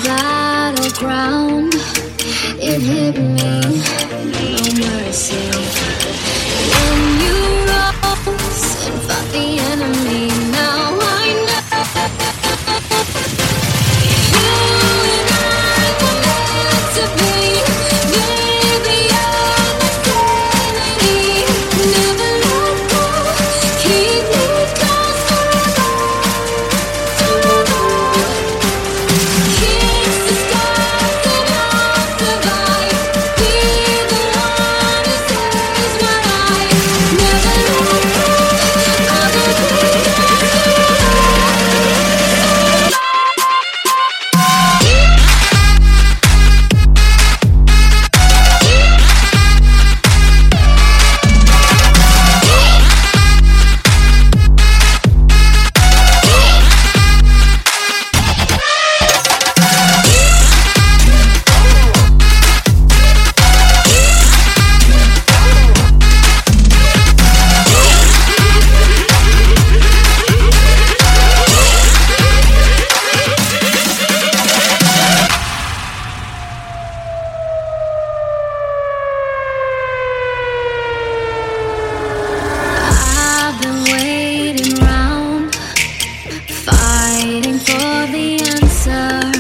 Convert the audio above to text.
battleground. It hit me, no mercy. And you rose and fought the enemy. Now I know you and I were meant to be. Baby, you're my sanity. Never let go. Keep me close forever. Kiss the scars and I'll survive. Be the one who saves my life. Never let go. I'll be I've been waiting round, fighting for the answer.